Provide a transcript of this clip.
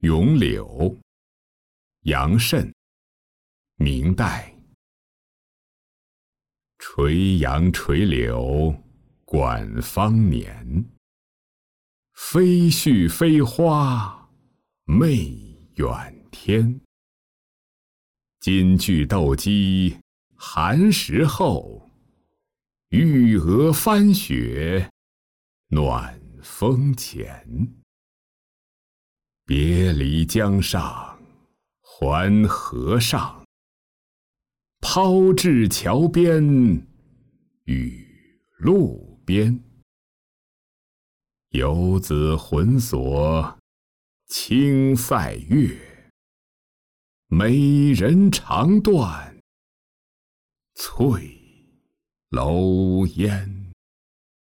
咏柳，杨慎，明代。垂杨垂柳，管芳年。飞絮飞花，媚远天。金句斗鸡，寒食后。玉娥翻雪，暖风前。别离江上，还河上。抛掷桥边，与路边。游子浑索，青塞月。美人肠断，翠楼烟。